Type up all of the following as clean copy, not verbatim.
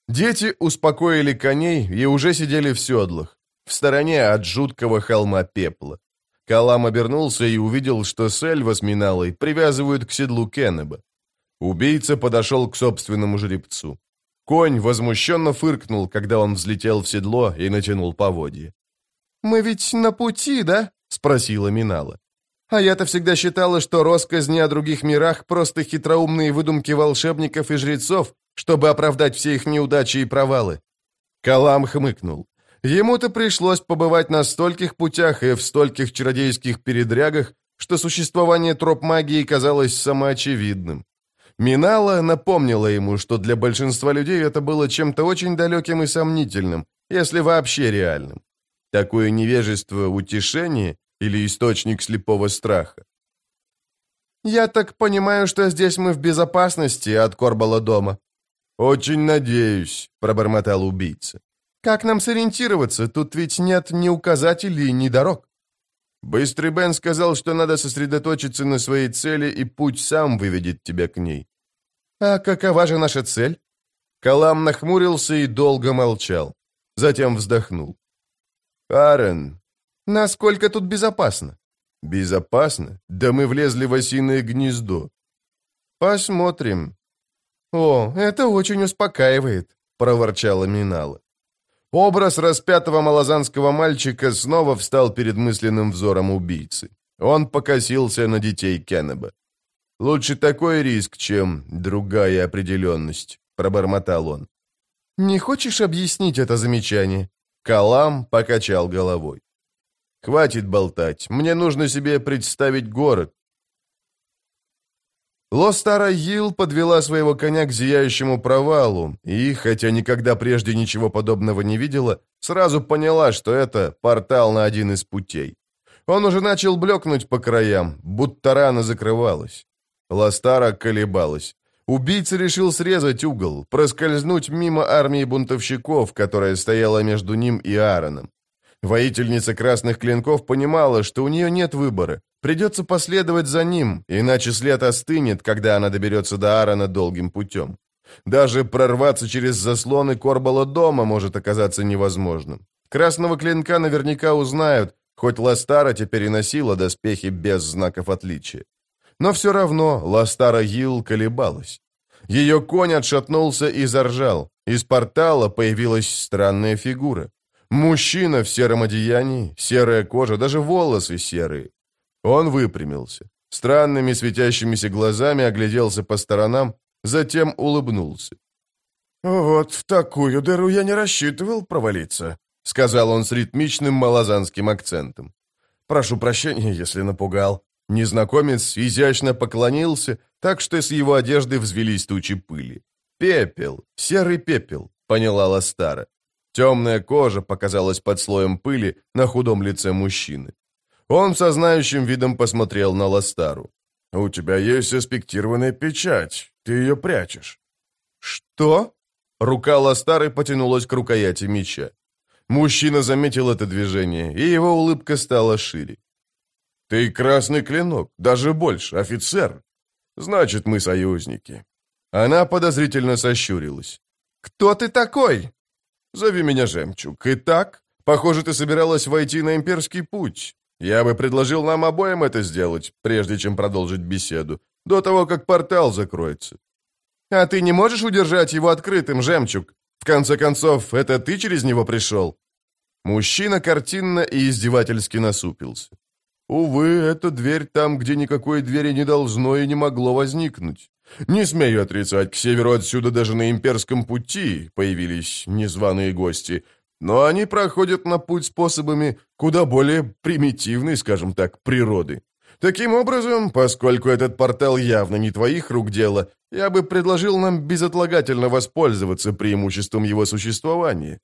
Дети успокоили коней и уже сидели в седлах, в стороне от жуткого холма пепла. Калам обернулся и увидел, что Сельва с Миналой привязывают к седлу Кеннеба. Убийца подошел к собственному жеребцу. Конь возмущенно фыркнул, когда он взлетел в седло и натянул поводья. «Мы ведь на пути, да?» — спросила Минала. «А я-то всегда считала, что россказни о других мирах — просто хитроумные выдумки волшебников и жрецов, чтобы оправдать все их неудачи и провалы». Калам хмыкнул. Ему-то пришлось побывать на стольких путях и в стольких чародейских передрягах, что существование троп магии казалось самоочевидным. Минала напомнила ему, что для большинства людей это было чем-то очень далеким и сомнительным, если вообще реальным. Такое невежество — утешение или источник слепого страха? «Я так понимаю, что здесь мы в безопасности от Корбала дома?» «Очень надеюсь», — пробормотал убийца. «Как нам сориентироваться? Тут ведь нет ни указателей, ни дорог». Быстрый Бен сказал, что надо сосредоточиться на своей цели, и путь сам выведет тебя к ней. «А какова же наша цель?» Калам нахмурился и долго молчал. Затем вздохнул. «Арен, насколько тут безопасно?» «Безопасно? Да мы влезли в осиное гнездо». «Посмотрим». «О, это очень успокаивает», — проворчала Минала. Образ распятого малозанского мальчика снова встал перед мысленным взором убийцы. Он покосился на детей Кеннеба. «Лучше такой риск, чем другая определенность», — пробормотал он. «Не хочешь объяснить это замечание?» Калам покачал головой. «Хватит болтать. Мне нужно себе представить город». Лостара Йил подвела своего коня к зияющему провалу и, хотя никогда прежде ничего подобного не видела, сразу поняла, что это портал на один из путей. Он уже начал блекнуть по краям, будто рана закрывалась. Лостара колебалась. Убийца решил срезать угол, проскользнуть мимо армии бунтовщиков, которая стояла между ним и Аароном. Воительница красных клинков понимала, что у нее нет выбора. Придется последовать за ним, иначе след остынет, когда она доберется до Аарона долгим путем. Даже прорваться через заслоны Корбала дома может оказаться невозможным. Красного клинка наверняка узнают, хоть Лостара теперь и носила доспехи без знаков отличия. Но все равно Лостара Йил колебалась. Ее конь отшатнулся и заржал. Из портала появилась странная фигура. Мужчина в сером одеянии, серая кожа, даже волосы серые. Он выпрямился. Странными светящимися глазами огляделся по сторонам, затем улыбнулся. «Вот в такую дыру я не рассчитывал провалиться», — сказал он с ритмичным малозанским акцентом. «Прошу прощения, если напугал». Незнакомец изящно поклонился, так что с его одежды взвелись тучи пыли. «Пепел, серый пепел», — поняла Лостара. Темная кожа показалась под слоем пыли на худом лице мужчины. Он со знающим видом посмотрел на Лостару. «У тебя есть аспектированная печать. Ты ее прячешь». «Что?» Рука Лостары потянулась к рукояти меча. Мужчина заметил это движение, и его улыбка стала шире. «Ты красный клинок, даже больше, офицер. Значит, мы союзники». Она подозрительно сощурилась. «Кто ты такой?» «Зови меня Жемчуг. Итак, похоже, ты собиралась войти на имперский путь. Я бы предложил нам обоим это сделать, прежде чем продолжить беседу, до того, как портал закроется». «А ты не можешь удержать его открытым, Жемчуг? В конце концов, это ты через него пришел?» Мужчина картинно и издевательски насупился. «Увы, эта дверь там, где никакой двери не должно и не могло возникнуть. Не смею отрицать, к северу отсюда даже на имперском пути появились незваные гости, но они проходят на путь способами куда более примитивной, скажем так, природы. Таким образом, поскольку этот портал явно не твоих рук дело, я бы предложил нам безотлагательно воспользоваться преимуществом его существования».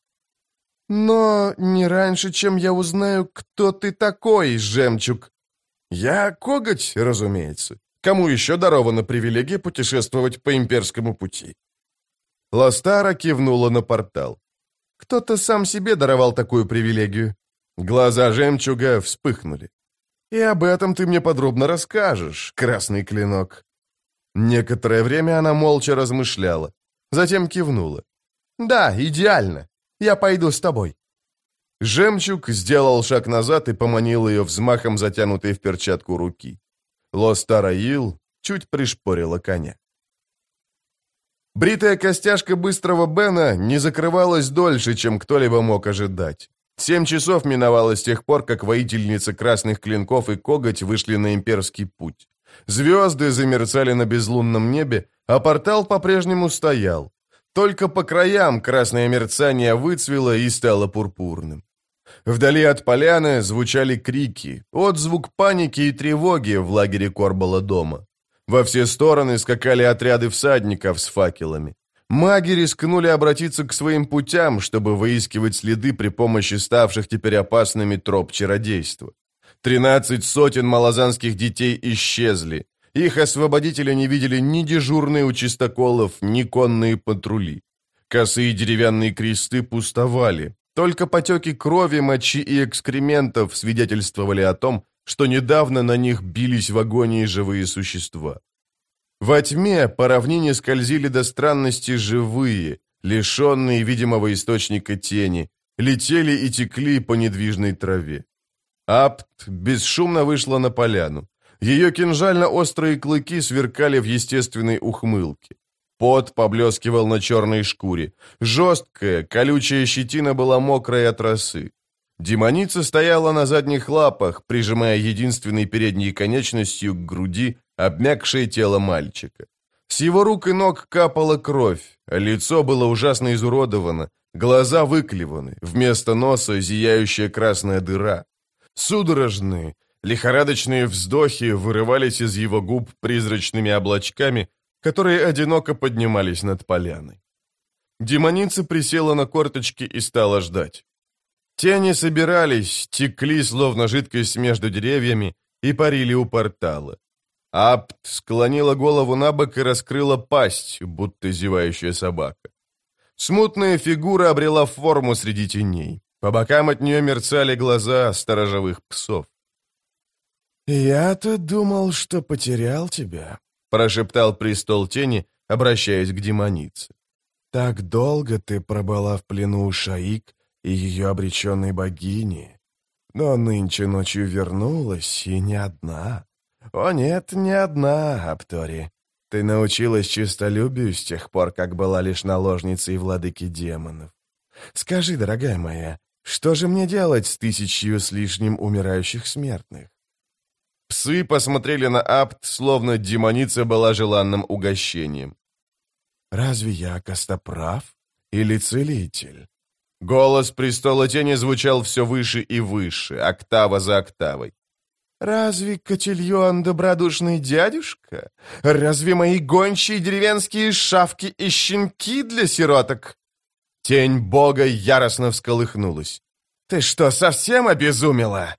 «Но не раньше, чем я узнаю, кто ты такой, Жемчуг». «Я коготь, разумеется. Кому еще дарована привилегия путешествовать по имперскому пути?» Лостара кивнула на портал. «Кто-то сам себе даровал такую привилегию». Глаза Жемчуга вспыхнули. «И об этом ты мне подробно расскажешь, красный клинок». Некоторое время она молча размышляла, затем кивнула. «Да, идеально. Я пойду с тобой». Жемчуг сделал шаг назад и поманил ее взмахом затянутой в перчатку руки. Лостараил чуть пришпорила коня. Бритая костяшка быстрого Бена не закрывалась дольше, чем кто-либо мог ожидать. 7 часов миновало с тех пор, как воительница красных клинков и коготь вышли на имперский путь. Звезды замерцали на безлунном небе, а портал по-прежнему стоял. Только по краям красное мерцание выцвело и стало пурпурным. Вдали от поляны звучали крики, отзвук паники и тревоги в лагере Корбала дома. Во все стороны скакали отряды всадников с факелами. Маги рискнули обратиться к своим путям, чтобы выискивать следы при помощи ставших теперь опасными троп чародейства. 13 сотен малозанских детей исчезли. Их освободители не видели ни дежурные у чистоколов, ни конные патрули. Косые деревянные кресты пустовали. Только потеки крови, мочи и экскрементов свидетельствовали о том, что недавно на них бились в агонии живые существа. Во тьме по равнине скользили до странности живые, лишенные видимого источника тени, летели и текли по недвижной траве. Апт бесшумно вышла на поляну. Ее кинжально-острые клыки сверкали в естественной ухмылке. Пот поблескивал на черной шкуре. Жесткая, колючая щетина была мокрой от росы. Демоница стояла на задних лапах, прижимая единственной передней конечностью к груди обмякшее тело мальчика. С его рук и ног капала кровь, а лицо было ужасно изуродовано, глаза выклеваны, вместо носа зияющая красная дыра. Судорожные, лихорадочные вздохи вырывались из его губ призрачными облачками, которые одиноко поднимались над поляной. Демоница присела на корточки и стала ждать. Тени собирались, текли, словно жидкость между деревьями, и парили у портала. Апт склонила голову на бок и раскрыла пасть, будто зевающая собака. Смутная фигура обрела форму среди теней. По бокам от нее мерцали глаза сторожевых псов. «Я-то думал, что потерял тебя», — прошептал престол тени, обращаясь к демонице. «Так долго ты пробыла в плену у Шаик и ее обреченной богини. Но нынче ночью вернулась, и не одна. О нет, не одна, Аптори. Ты научилась честолюбию с тех пор, как была лишь наложницей владыки демонов. Скажи, дорогая моя, что же мне делать с 1000 с лишним умирающих смертных?» Псы посмотрели на Апт, словно демоница была желанным угощением. «Разве я костоправ или целитель?» Голос престола тени звучал все выше и выше, октава за октавой. «Разве Котильон добродушный дядюшка? Разве мои гончие деревенские шавки и щенки для сироток?» Тень бога яростно всколыхнулась. «Ты что, совсем обезумела?»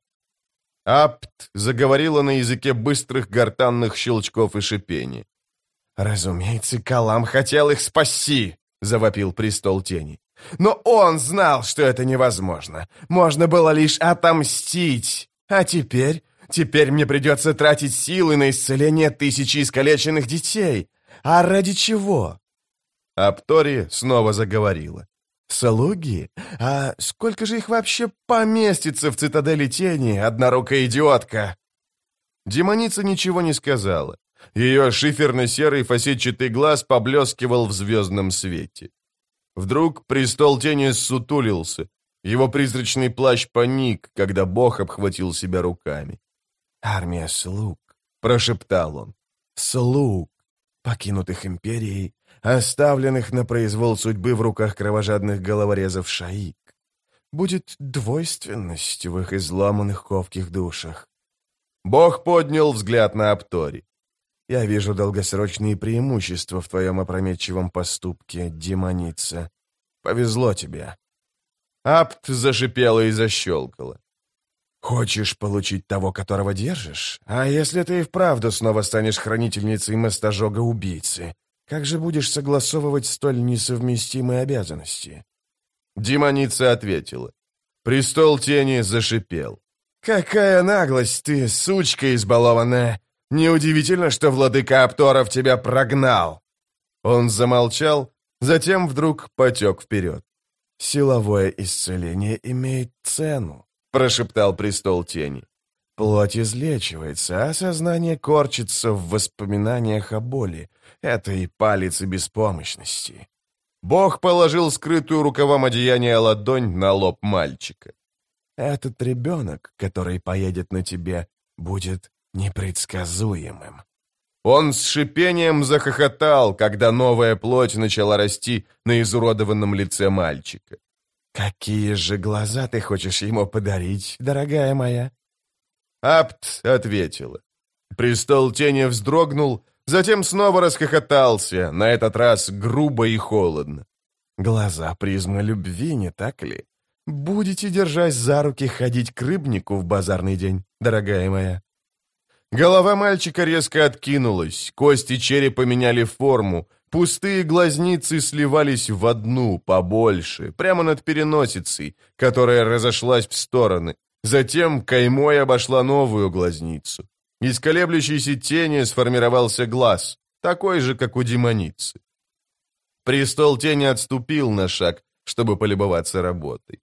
Апт заговорила на языке быстрых гортанных щелчков и шипений. «Разумеется, Калам хотел их спасти», — завопил престол тени. «Но он знал, что это невозможно. Можно было лишь отомстить. А теперь мне придется тратить силы на исцеление 1000 искалеченных детей. А ради чего?» Аптори снова заговорила. «Слуги? А сколько же их вообще поместится в цитадели тени, однорукая идиотка?» Демоница ничего не сказала. Ее шиферно-серый фасетчатый глаз поблескивал в звездном свете. Вдруг престол тени ссутулился. Его призрачный плащ поник, когда бог обхватил себя руками. «Армия слуг», — прошептал он. «Слуг, покинутых империей, оставленных на произвол судьбы в руках кровожадных головорезов Шаик. Будет двойственность в их изломанных ковких душах». Бог поднял взгляд на Аптори. «Я вижу долгосрочные преимущества в твоем опрометчивом поступке, демоница. Повезло тебе». Апт зашипела и защелкала. «Хочешь получить того, которого держишь? А если ты и вправду снова станешь хранительницей мастожога-убийцы, как же будешь согласовывать столь несовместимые обязанности?» Демоница ответила. Престол тени зашипел. «Какая наглость ты, сучка избалованная! Неудивительно, что владыка Апторов тебя прогнал!» Он замолчал, Затем вдруг потек вперед. «Силовое исцеление имеет цену», — прошептал престол тени. «Плоть излечивается, а сознание корчится в воспоминаниях о боли. Это и палец, и беспомощности». Бог положил скрытую рукавом одеяния ладонь на лоб мальчика. «Этот ребенок, который поедет на тебе, будет непредсказуемым». Он с шипением захохотал, когда новая плоть начала расти на изуродованном лице мальчика. «Какие же глаза ты хочешь ему подарить, дорогая моя?» Апт ответила. Престол тени вздрогнул, затем снова расхохотался, на этот раз грубо и холодно. «Глаза призмы любви, не так ли? Будете, держась за руки, ходить к рыбнику в базарный день, дорогая моя?» Голова мальчика резко откинулась, кости черепа меняли форму, пустые глазницы сливались в одну, побольше, прямо над переносицей, которая разошлась в стороны. Затем каймой обошла новую глазницу. Из колеблющейся тени сформировался глаз, такой же, как у демоницы. Престол тени отступил на шаг, чтобы полюбоваться работой.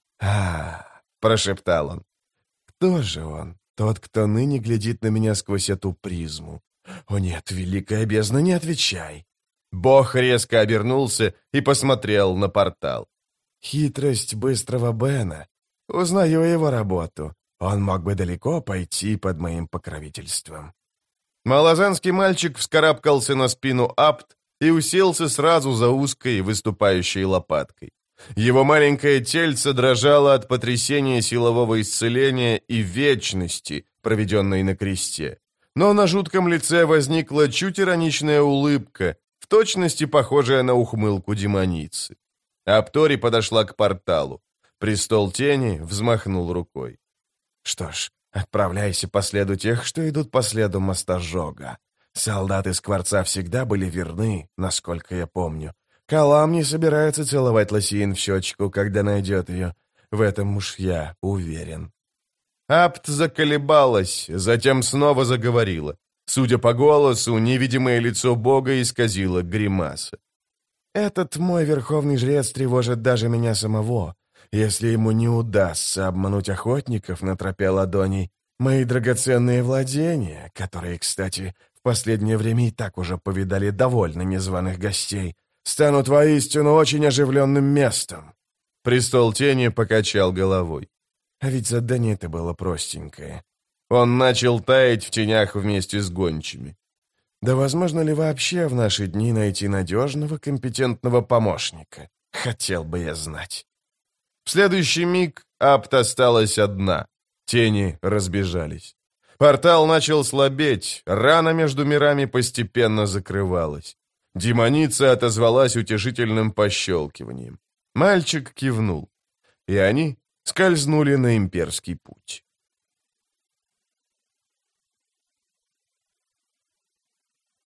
Прошептал он. «Кто же он? Тот, кто ныне глядит на меня сквозь эту призму. О нет, великая бездна, не отвечай!» Бог резко обернулся и посмотрел на портал. «Хитрость быстрого Бена. Узнаю его работу. Он мог бы далеко пойти под моим покровительством». Малозанский мальчик вскарабкался на спину Апт и уселся сразу за узкой выступающей лопаткой. Его маленькое тельце дрожало от потрясения силового исцеления и вечности, проведенной на кресте. Но на жутком лице возникла чуть ироничная улыбка, в точности похожая на ухмылку демоницы. Аптори подошла к порталу. Престол тени взмахнул рукой. «Что ж, отправляйся по следу тех, что идут по следу мостожога. Солдаты Скворца всегда были верны, насколько я помню. Калам не собирается целовать Лосиин в щечку, когда найдет ее. В этом уж я уверен». Апт заколебалась, затем снова заговорила. Судя по голосу, невидимое лицо Бога исказило гримаса. «Этот мой верховный жрец тревожит даже меня самого. Если ему не удастся обмануть охотников на тропе ладоней, мои драгоценные владения, которые, кстати, в последнее время и так уже повидали довольно незваных гостей, станут воистину очень оживленным местом». Престол тени покачал головой. А ведь задание-то было простенькое. Он начал таять в тенях вместе с гончими. Да возможно ли вообще в наши дни найти надежного, компетентного помощника? Хотел бы я знать. В следующий миг Апт осталась одна. Тени разбежались. Портал начал слабеть, рана между мирами постепенно закрывалась. Демоница отозвалась утешительным пощелкиванием. Мальчик кивнул. И они скользнули на имперский путь.